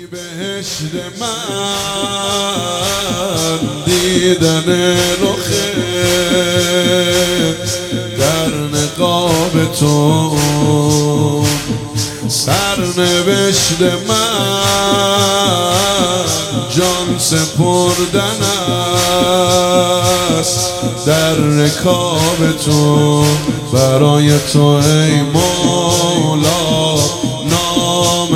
بهشت من دیدن رخه در نقاب تو، سرنوشت من جان سپردن است در رکاب تو. برای تو ای مولا نام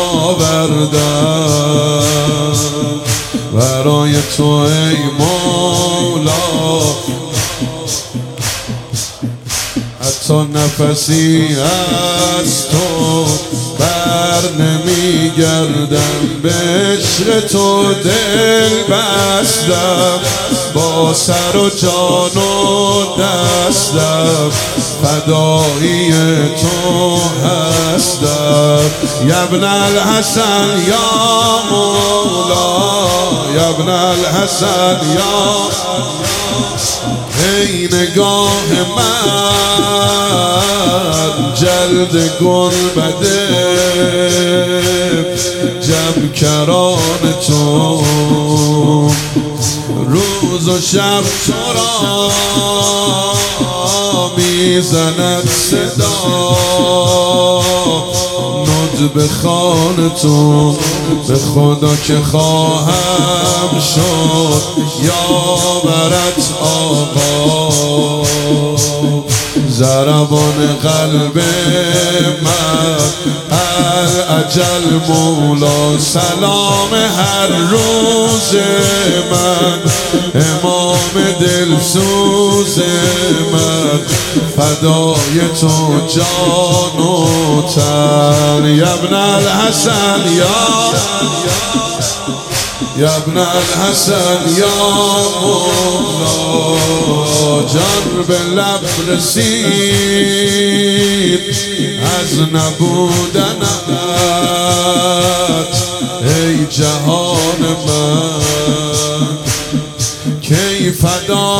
آوردم، برای تو ای مولا حتی نفسی از تو بر نمیگردم. به عشق تو دل بستم، با سر و جان و دستم فدایی تو هستم. یا ابن الحسن یا مولا، یا ابن الحسن یا ای نگاه من جلد گلبده جمکران تو، روز و شب تو را میزند صدا به خان تو. به خدا که خواهم شد یاورت آقا، ضربان قلب من الاجل مولا. سلام هر روز من امام دلسوز من، فدای تو جان و تن. یا ابن الحسن یا ابن الحسن یا مولا، جان به لب رسید از نبودنت ای جهان من. کی فدا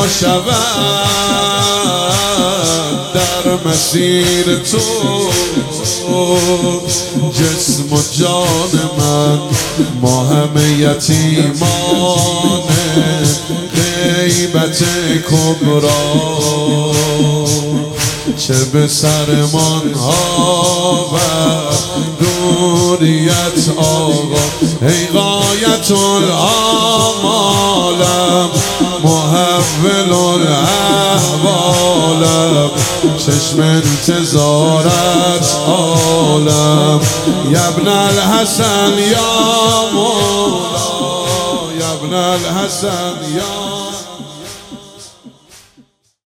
شود در مسیر تو جسم و جان من. ما همه یتیمان غیبت کبرا، چه به سرمان آورد دوریت آقا. ای غایت الآمالم محول الاحوالم، چشم انتظارت عالم. یا ابن الحسن یا مولا، یا ابن الحسن یا